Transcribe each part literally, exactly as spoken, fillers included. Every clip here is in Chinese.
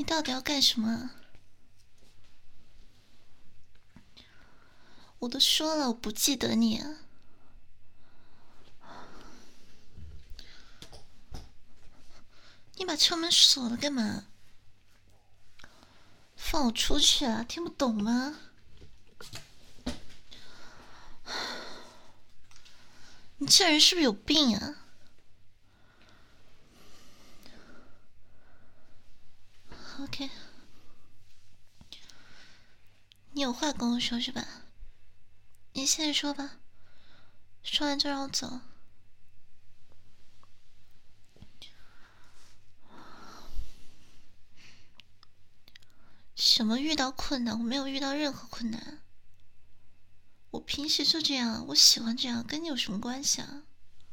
到底要干什么？我都说了我不记得你啊。你把车门锁了干嘛？放我出去啊！听不懂吗？你这人是不是有病啊？OK， 你有话跟我说是吧？你现在说吧，说完就让我走。什么遇到困难？我没有遇到任何困难。我平时就这样，我喜欢这样，跟你有什么关系啊？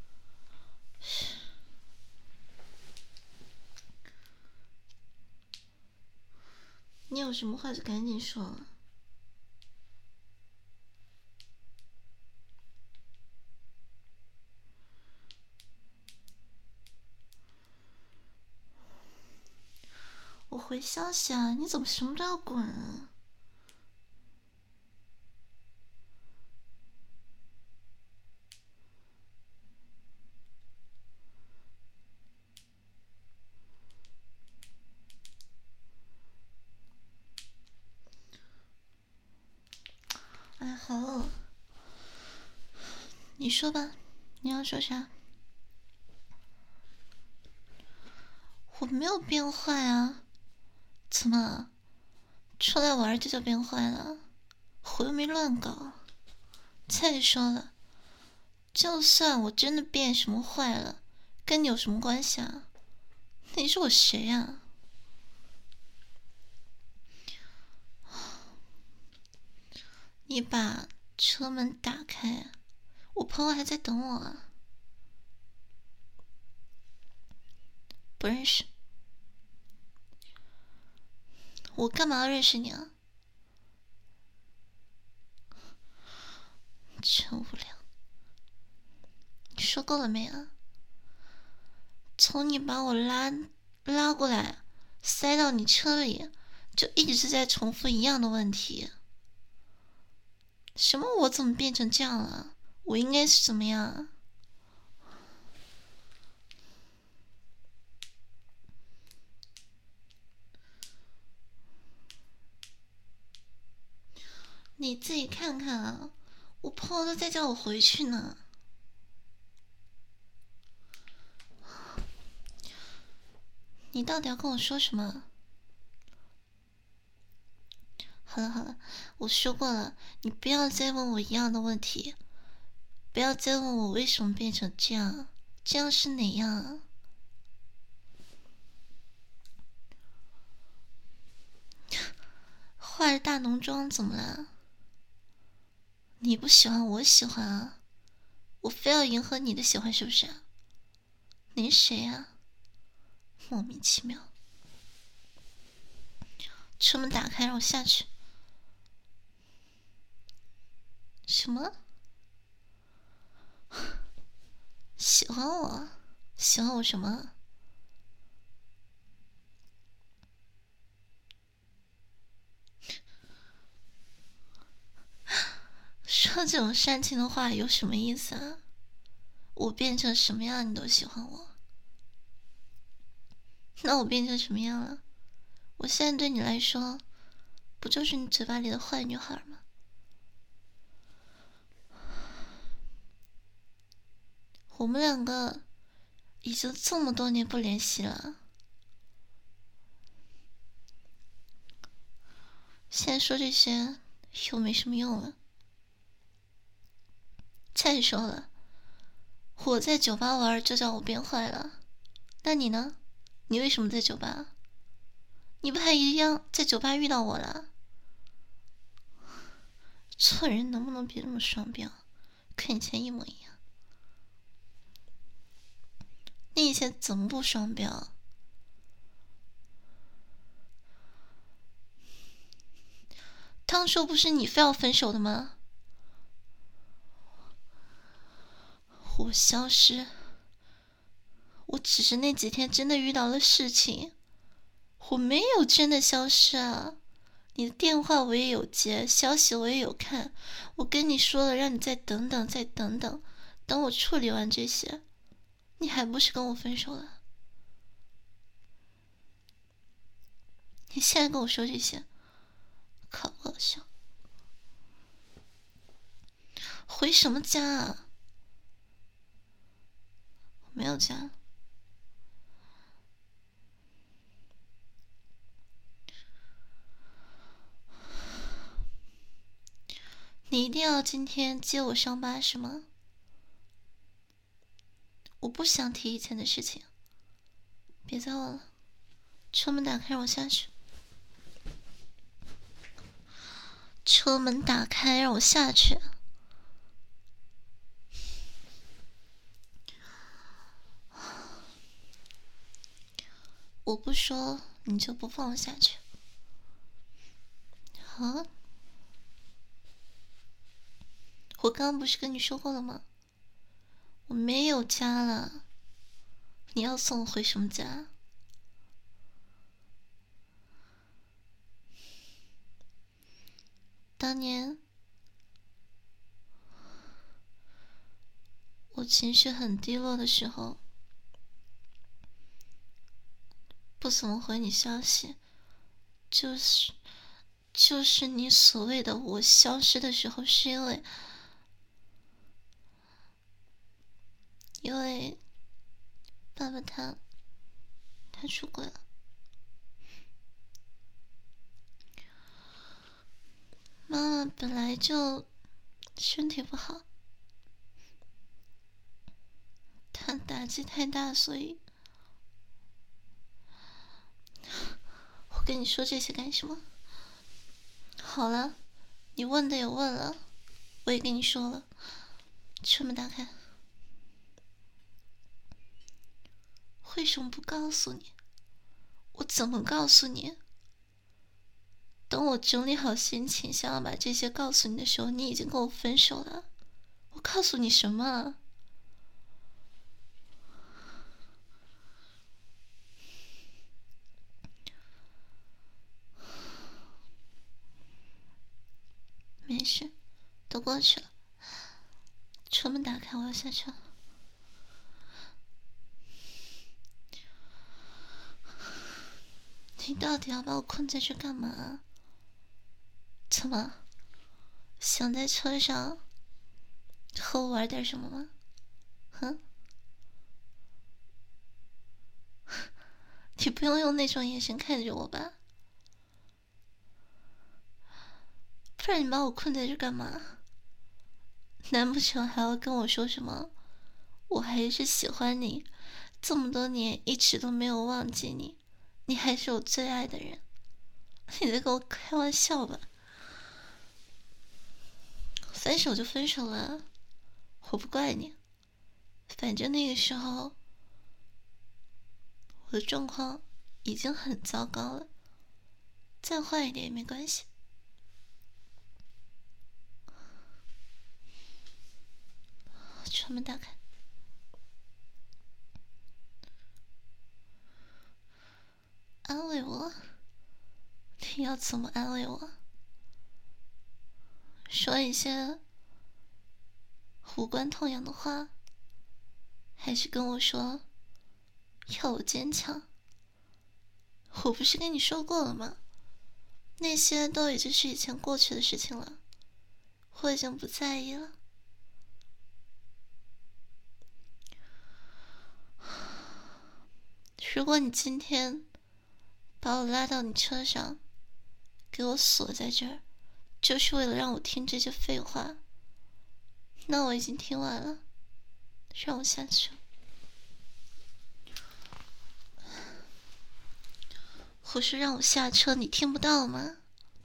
你有什么话就赶紧说了。我回消息啊，你怎么什么都要滚啊？哎，好了，你说吧，你要说啥？我没有变坏啊，怎么出来玩就叫变坏了？我又没乱搞。再说了，就算我真的变什么坏了，跟你有什么关系啊？你是我谁呀？你把车门打开，我朋友还在等我啊。不认识。我干嘛要认识你啊？真无聊。你说够了没啊？从你把我拉拉过来，塞到你车里，就一直在重复一样的问题。什么？我怎么变成这样了？我应该是怎么样？你自己看看啊！我朋友都在叫我回去呢。你到底要跟我说什么？好了好了，我说过了，你不要再问我一样的问题，不要再问我为什么变成这样，这样是哪样啊？化着大浓妆怎么了？你不喜欢我喜欢啊，我非要迎合你的喜欢是不是啊？你是谁啊？莫名其妙。车门打开，让我下去。什么？喜欢我？喜欢我什么？说这种煽情的话有什么意思啊？我变成什么样你都喜欢我？那我变成什么样了？我现在对你来说，不就是你嘴巴里的坏女孩吗？我们两个已经这么多年不联系了，现在说这些又没什么用了。再说了，我在酒吧玩就叫我变坏了，那你呢？你为什么在酒吧？你不还一样在酒吧遇到我了？做人能不能别这么双标，跟以前一模一样？你以前怎么不双标？当初不是你非要分手的吗？我消失，我只是那几天真的遇到了事情， 我没有真的消失啊，你的电话我也有接，消息我也有看，我跟你说了让你再等等再等等，等我处理完这些，你还不是跟我分手了？你现在跟我说这些，可恶笑！回什么家啊？我没有家。你一定要今天接我上巴是吗？我不想提以前的事情，别再问了。车门打开，让我下去。车门打开，让我下去。我不说，你就不放我下去。啊？我刚刚不是跟你说过了吗？我没有家了，你要送我回什么家？当年我情绪很低落的时候，不怎么回你消息，就是就是你所谓的我消失的时候，是因为因为爸爸他他出轨了。妈妈本来就身体不好，她打击太大，所以我跟你说这些干什么？好了，你问的也问了，我也跟你说了，车门打开。为什么不告诉你？我怎么告诉你？等我整理好心情，想要把这些告诉你的时候，你已经跟我分手了。我告诉你什么啊？没事，都过去了。车门打开，我要下车。你到底要把我困在这干嘛？怎么，想在车上和我玩点什么吗？哼，你不用用那种眼神看着我吧，不然你把我困在这干嘛？难不成还要跟我说什么我还是喜欢你，这么多年一直都没有忘记你，你还是我最爱的人？你在跟我开玩笑吧？分手就分手了，我不怪你，反正那个时候我的状况已经很糟糕了，再坏一点也没关系。车门打开。安慰我？你要怎么安慰我？说一些无关痛痒的话，还是跟我说要我坚强？我不是跟你说过了吗？那些都已经是以前过去的事情了，我已经不在意了。如果你今天把我拉到你车上，给我锁在这儿，就是为了让我听这些废话，那我已经听完了，让我下去。我说让我下车，你听不到吗？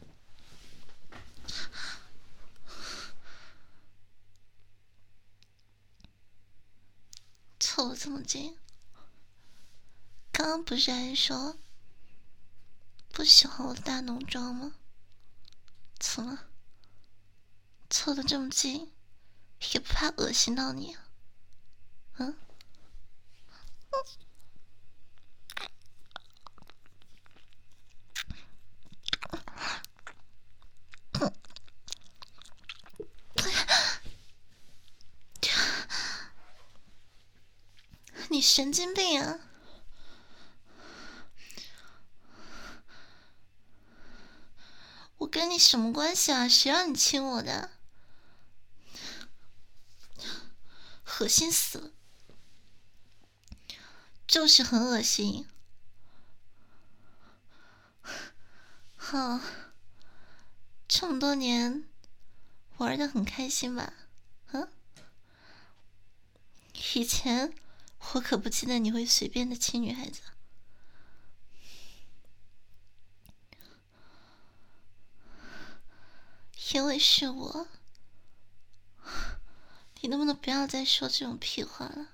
凑得这么近，刚刚不是还说不喜欢我的大浓妆吗？怎么凑得这么近，也不怕恶心到你啊？嗯？ 你神经病啊！我跟你什么关系啊？谁让你亲我的？恶心死了，就是很恶心。好，这么多年玩得很开心吧？嗯，以前我可不记得你会随便的亲女孩子。因为是我，你能不能不要再说这种屁话了？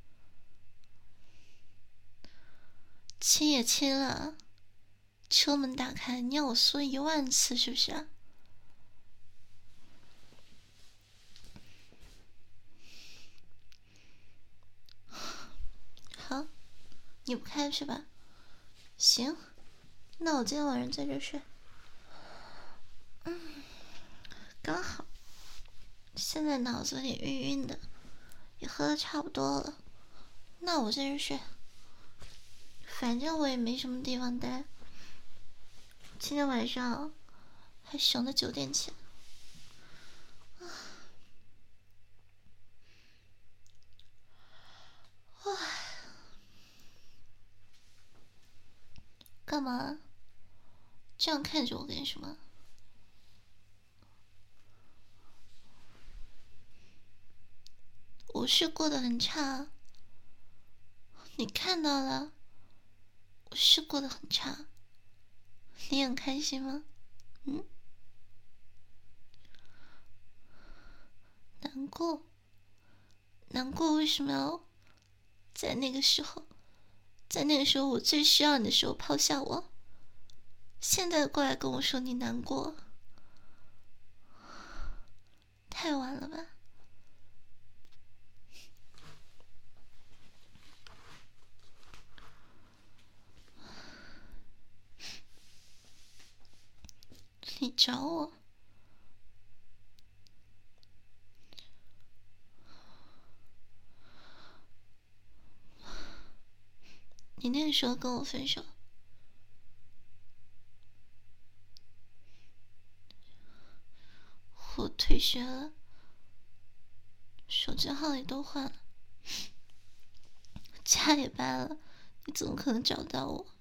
亲也亲了，车门打开，你要我说一万次是不是啊？好，你不开是吧？行，那我今天晚上在这睡。嗯，刚好，现在脑子有点晕晕的，也喝的差不多了，那我在这睡。反正我也没什么地方待，今天晚上还省了九点钱。干嘛这样看着我干什么？我是过得很差，你看到了，我是过得很差，你很开心吗？嗯，难过，难过，为什么要在那个时候，在那个时候我最需要你的时候抛下我？现在过来跟我说你难过，太晚了吧？你找我，你那个时候跟我分手，我退学了，手机号也都换了，家也搬了，你怎么可能找到我？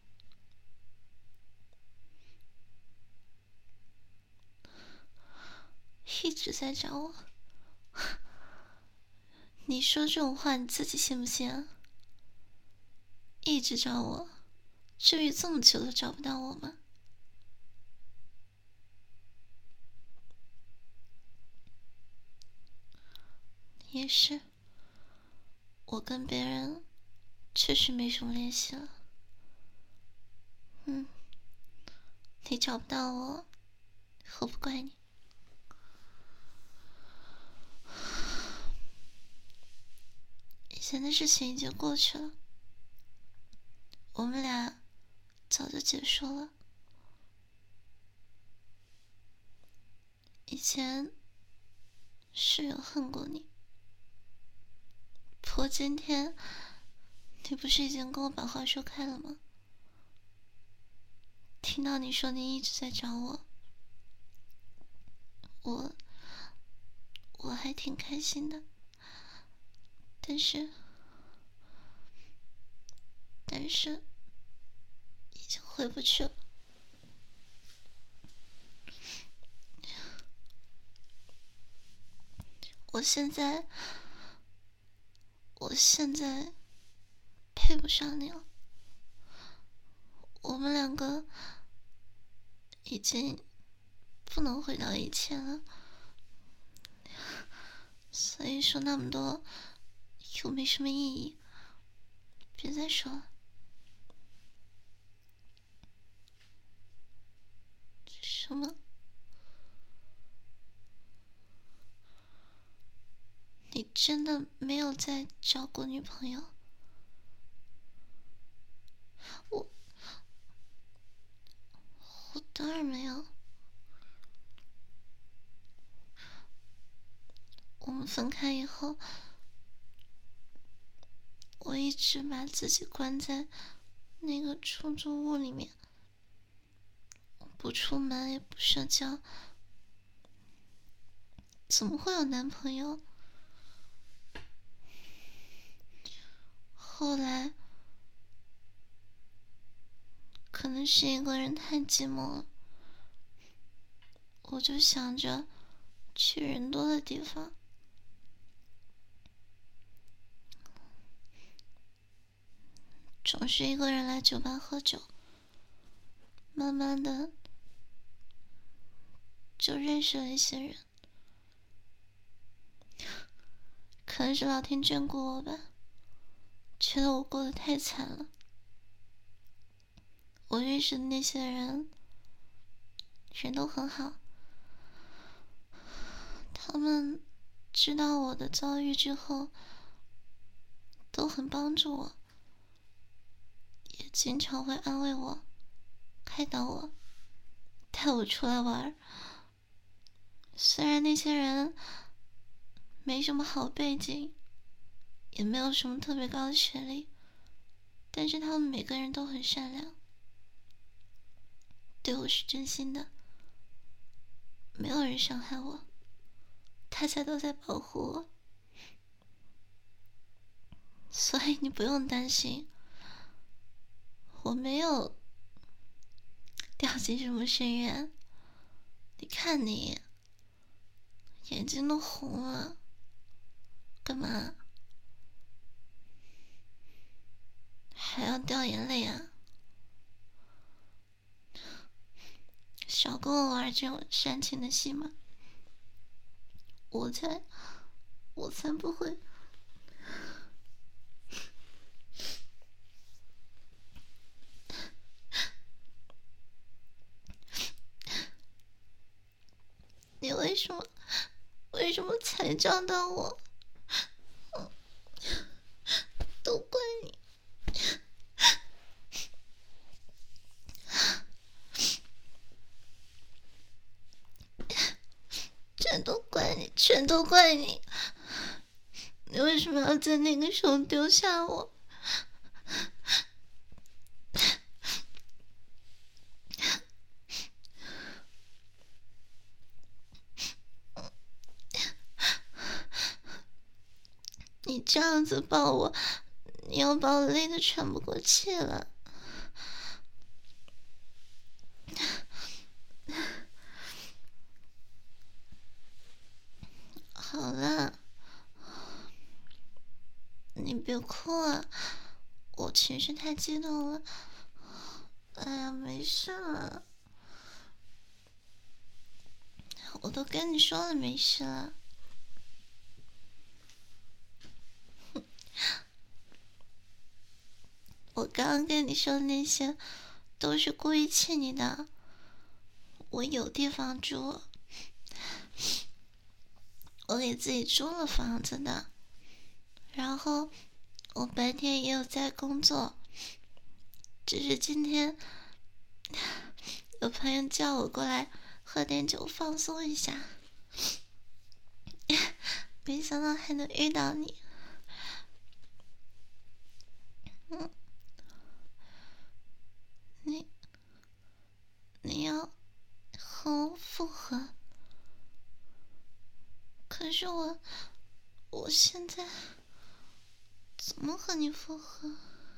一直在找我，你说这种话你自己信不信啊？一直找我，至于这么久都找不到我吗？也是，我跟别人确实没什么联系了。嗯，你找不到我，我不怪你。以前的事情已经过去了，我们俩早就结束了。以前是有恨过你，不过今天你不是已经跟我把话说开了吗？听到你说你一直在找我，我我还挺开心的，但是但是已经回不去了。我现在我现在配不上你了，我们两个已经不能回到以前了，所以说那么多又没什么意义，别再说了。什么？你真的没有再找过女朋友？我我当然没有。我们分开以后， 我一直把自己关在那个出租屋里面，不出门也不社交，怎么会有男朋友？后来可能是一个人太寂寞了，我就想着去人多的地方。总是一个人来酒吧喝酒，慢慢的就认识了一些人。可能是老天眷顾我吧，觉得我过得太惨了。我认识的那些人，人都很好，他们知道我的遭遇之后，都很帮助我，也经常会安慰我，开导我，带我出来玩。虽然那些人没什么好背景，也没有什么特别高的学历，但是他们每个人都很善良，对我是真心的，没有人伤害我，大家都在保护我，所以你不用担心，我没有掉进什么深渊。你看你眼睛都红了，干嘛还要掉眼泪啊？少跟我玩这种煽情的戏码，我才我才不会。你为什么为什么才找到我？都怪你！全都怪你，全都怪你！你为什么要在那个时候丢下我？你这样子抱我，你要把我累得喘不过气了。好了，你别哭了，我情绪太激动了。哎呀，没事了，我都跟你说了没事了。我刚刚跟你说的那些都是故意气你的，我有地方住，我给自己租了房子的，然后我白天也有在工作，只是今天有朋友叫我过来喝点酒放松一下，没想到还能遇到你。嗯，你你要和我复合，可是我我现在怎么和你复合？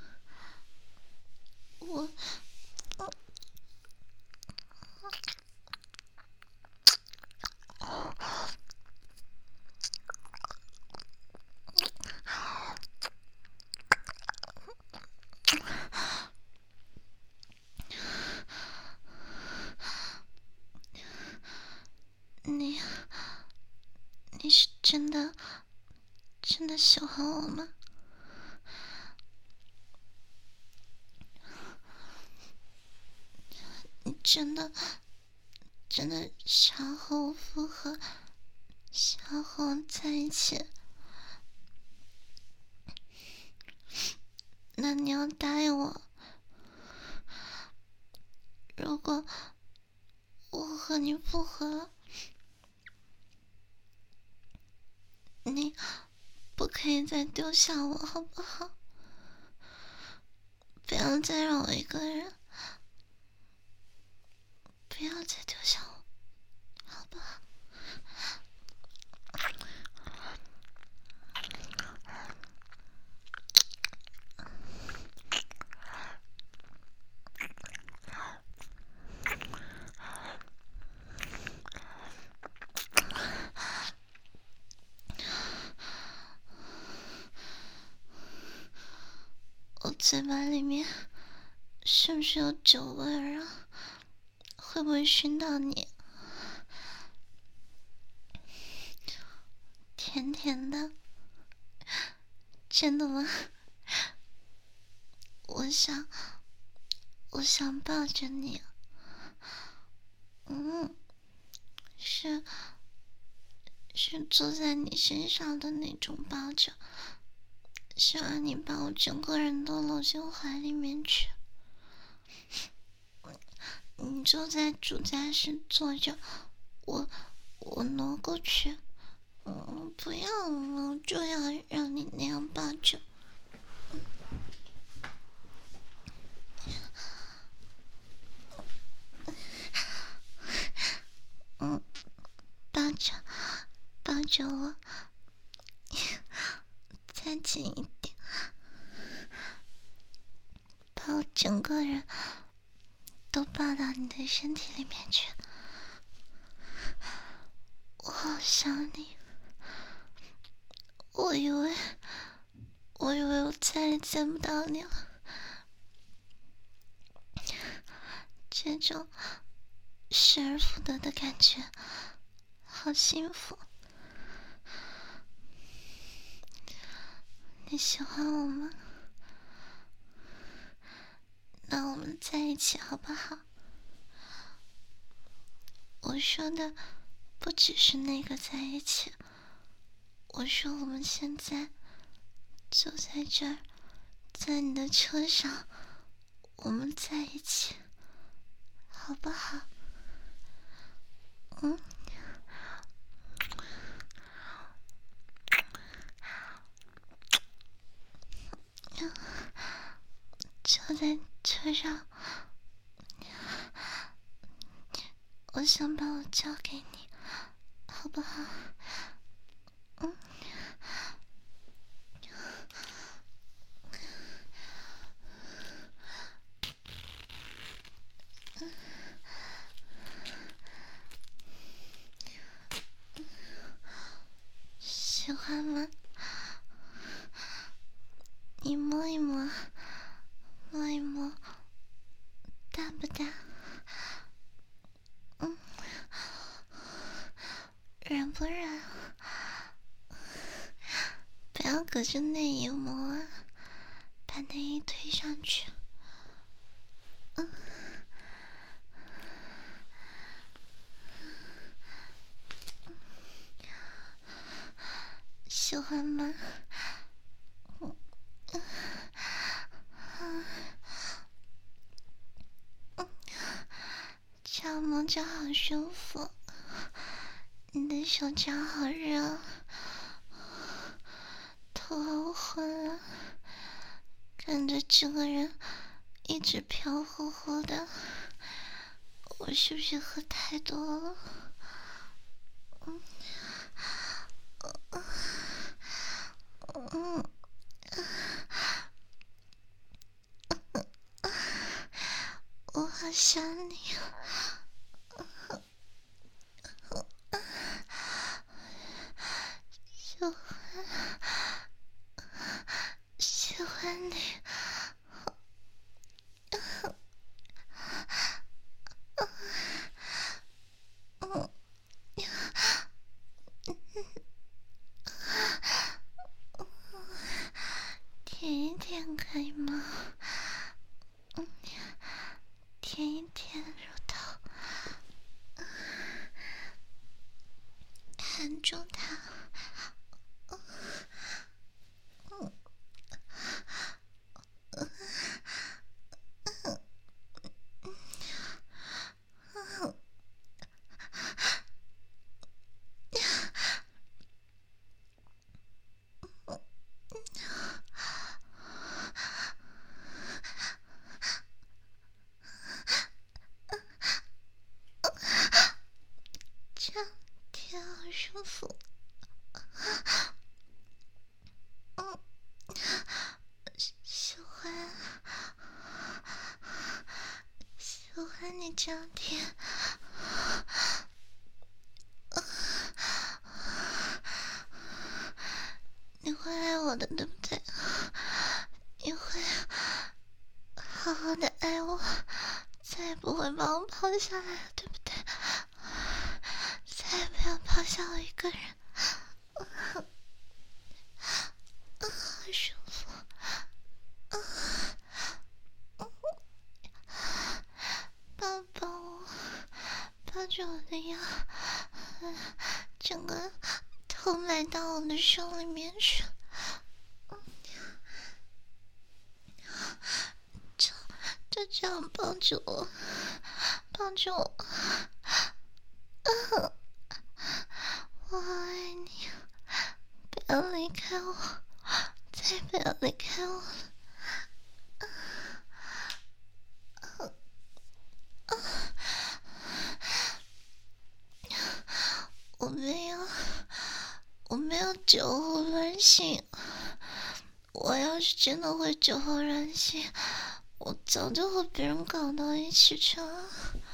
我我你你是真的真的喜欢我吗？你真的真的想和我复合，想和我在一起？那你要答应我，如果我和你复合了，你不可以再丢下我，好不好？ 不要再让我一个人，不要再丢下我，好不好？我嘴巴里面是不是有酒味儿啊？会不会熏到你？甜甜的，真的吗？我想，我想抱着你。嗯，是，是坐在你身上的那种抱着。希望你把我整个人都搂进怀里面去。你就在主驾驶坐着，我我挪过去。嗯，不要了，就要让你那样抱着。嗯，抱着，抱着我，再紧一点，把我整个人都抱到你的身体里面去。我好想你，我以为，我以为我再也见不到你了。这种失而复得的感觉，好幸福。你喜欢我吗？那我们在一起好不好？我说的不只是那个在一起，我说我们现在就在这儿，在你的车上，我们在一起，好不好？嗯。就在车上，我想把我交给你，好不好？嗯。喜欢吗？你摸一摸，摸一摸，大不大？嗯，软不软？不要隔着内衣摸啊，把内衣推上去。嗯，喜欢吗？嗯，这样摸着好舒服，你的手脚好热，头好昏啊，感觉整个人一直飘乎乎的，我是不是喝太多了？嗯，嗯，我好想你。喜欢，喜欢你。嗯，舔一舔可以吗？嗯，舔一舔乳头，含住它。嗯， 你这样舔，你会爱我的，对不对？你会好好的爱我，再也不会把我抛下来了，对不对？再也不要抛下我一个人。好舒服。抱抱我，抱着我的腰，整个头埋到我的手里面去。就就这样抱着我，抱着我。我好爱你，不要离开我，再不要离开我了。我没有，我没有酒后乱性。我要是真的会酒后乱性，我早就和别人搞到一起去了。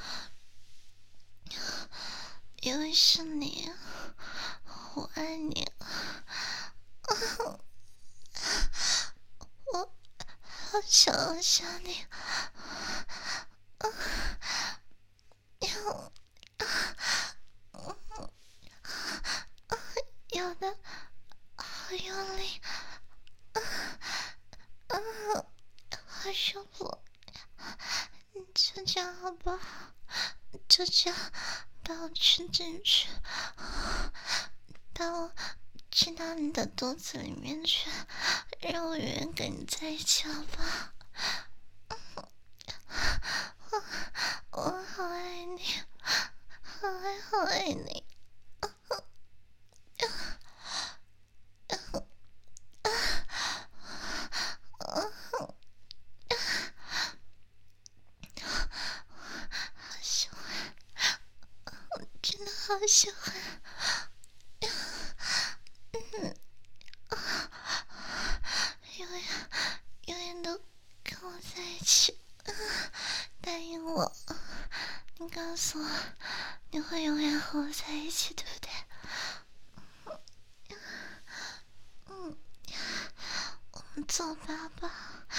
因为是你，我爱你。我好想好想你。有的好用力，好舒服。就这样好不好？就这样把我吃进去，把我吃到你的肚子里面去，让我永远跟你在一起，好不好？我我好爱你，好爱好爱你。好喜欢，我真的好喜欢。嗯，永远永远都跟我在一起，答应我，你告诉我，你会永远和我在一起，对不对？嗯，我们做爸爸。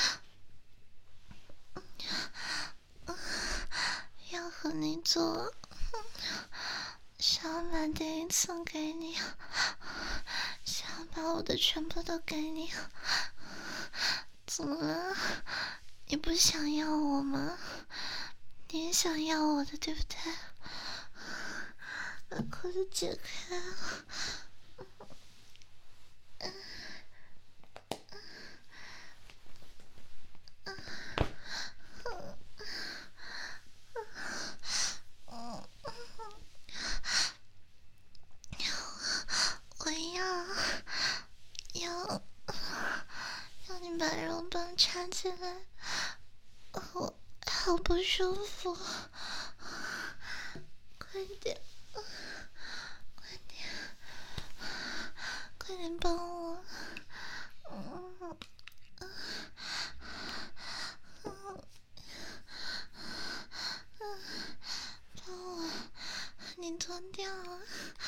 要和你做，想要把第一次给你，想要把我的全部都给你。怎么了？你不想要我吗？你也想要我的，对不对？把裤子解开。我要要要你把肉棒插进来，我好不舒服，快点，快点，快点帮我，嗯嗯嗯嗯，帮我，你脱掉了。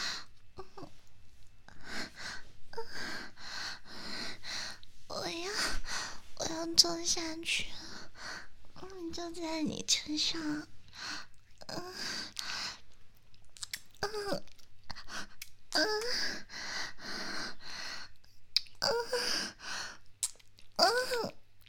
我要，我要坐下去，嗯，就在你身上，嗯，嗯，嗯，嗯，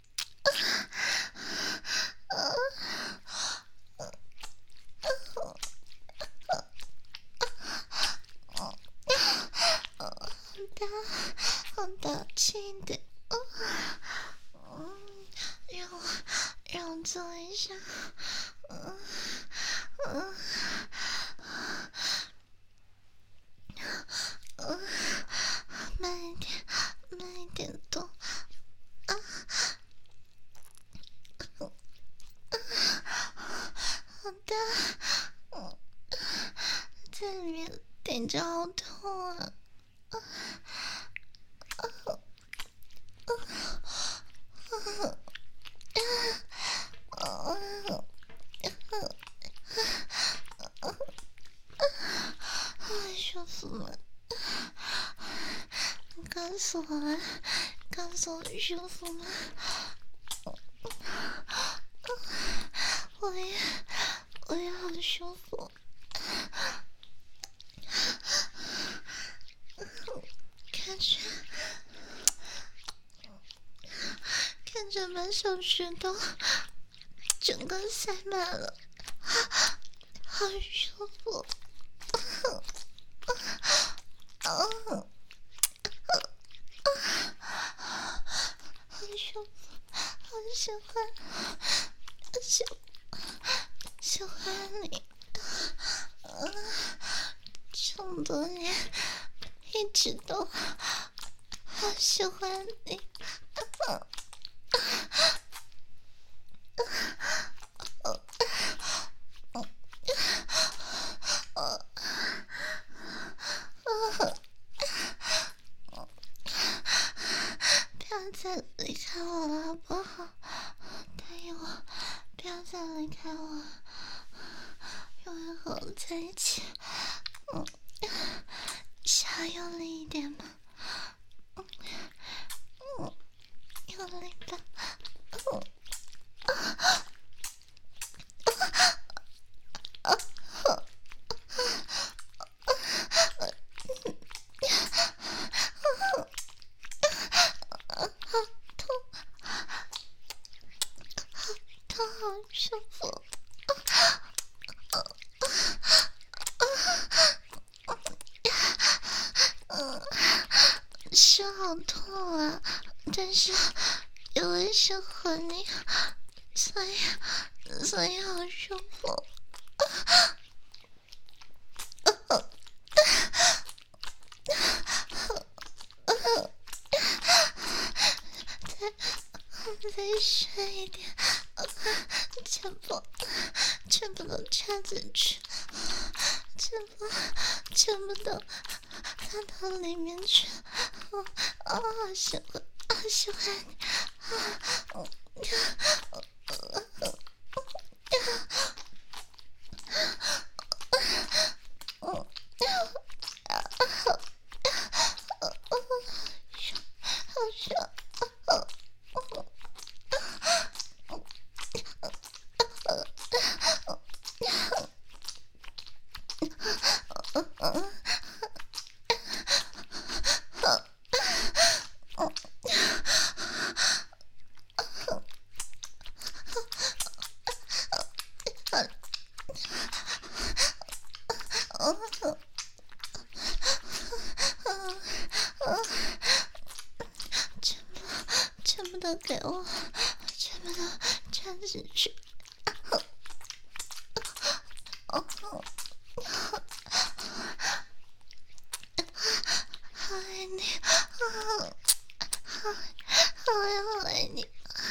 好大轻一点，嗯，让我让我坐一下，嗯嗯嗯，慢一点，慢一点动，啊，好的，嗯，在里面顶着好痛啊。 我来，告诉我舒服吗？我也，我也好舒服。看着，看着把手指头整个塞满了，好舒服。好舒服，好喜欢，喜喜欢你。嗯，这么多年一直都好喜欢你。不要再离开我了，好不好？答应我，不要再离开我，永远和我在一起。嗯，想要用力一点吗？嗯嗯，用力吧。嗯啊啊啊！好舒服，嗯，是好痛啊，但是因为是和你，所以所以好舒服。再再深一点，全部全部都插进去，全部全部都插到里面去。哦哦，好喜欢，好喜欢你！啊，嗯，好爽，好爽！全部全部都给我，全部都插进去。哦，好爱你，好，好，好爱好爱你，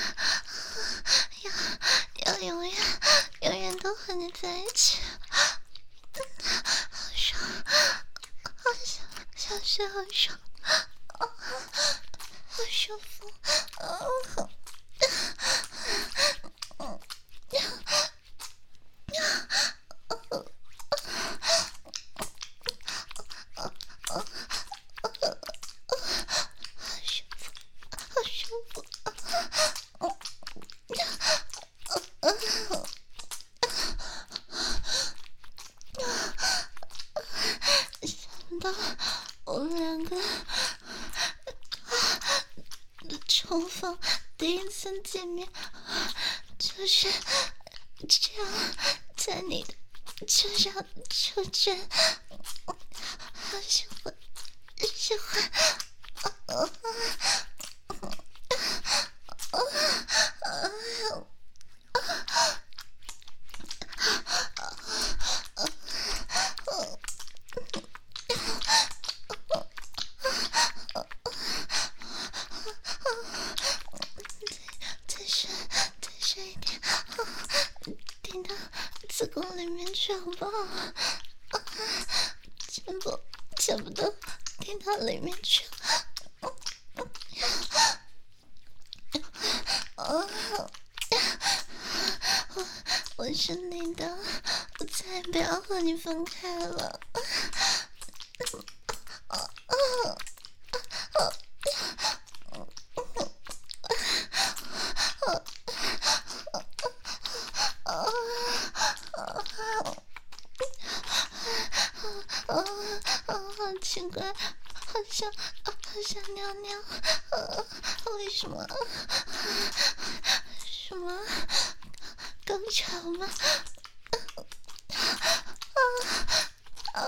要要永远永远都和你在一起，好爽，好想想睡好爽，好舒服，啊！好舒服，想不到我们两个重逢第一次见面就是这样，在你的车上出现，好喜欢，喜欢。再深，再深一点，顶到子宫里面去好不好？全部，全部都顶到里面去。我我是你的，我再也不要和你分开了。 奇怪，好像好想尿尿，呃，为什么？什么？高潮吗？啊啊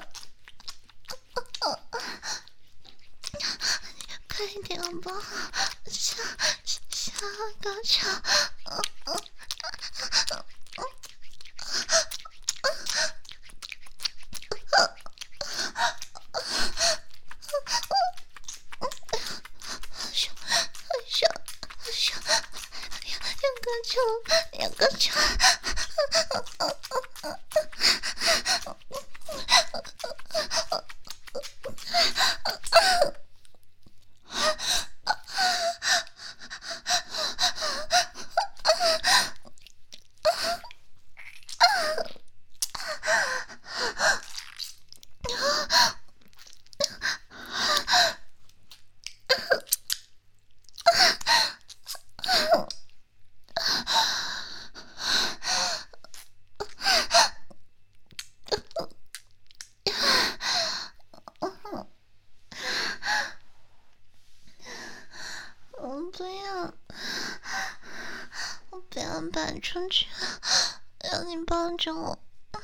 啊！快点吧，下下高潮！啊啊啊！好爽，好爽，好爽！两个球，两个球！我不要，我不要搬出去，让你抱着我。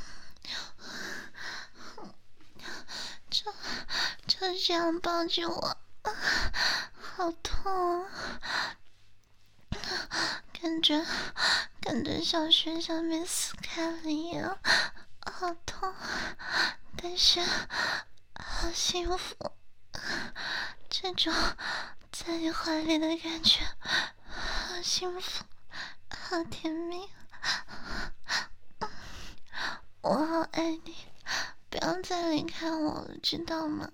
就就这样抱着我，好痛啊！感觉感觉小穴上面撕开了一样，好痛，但是好幸福。这种在你怀里的感觉，好幸福，好甜蜜。我好爱你，不要再离开我了，知道吗？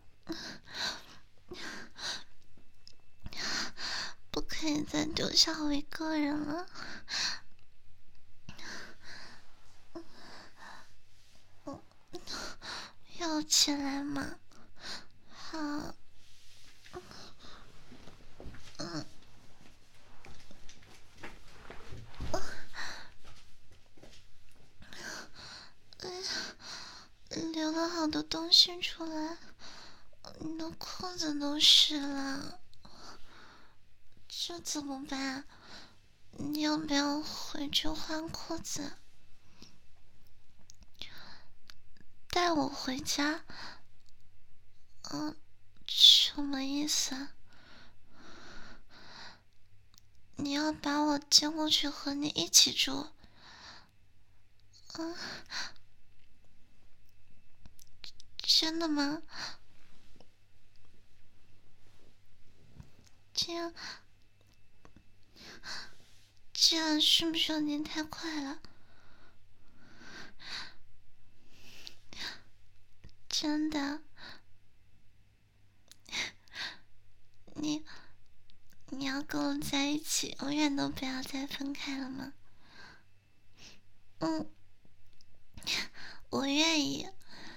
不可以再丢下我一个人了。要起来吗？好。嗯。流了好多东西出来，你的裤子都湿了，这怎么办？你要不要回去换裤子？带我回家？嗯，什么意思？你要把我接过去和你一起住？嗯，真的吗？这样，这样是不是有点太快了？真的？你你要跟我在一起，永远都不要再分开了吗？嗯，我愿意。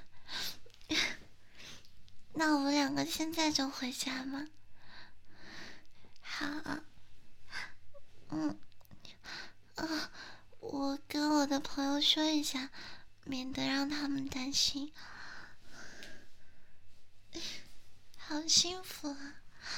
那我们两个现在就回家吗？好。嗯，啊，我跟我的朋友说一下，免得让他们担心。好幸福啊，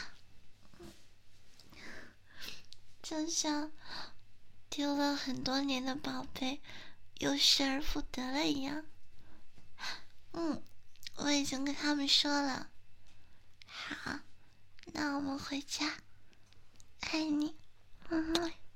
就像丢了很多年的宝贝又失而复得了一样。嗯，我已经跟他们说了。好，那我们回家，爱你，嗯。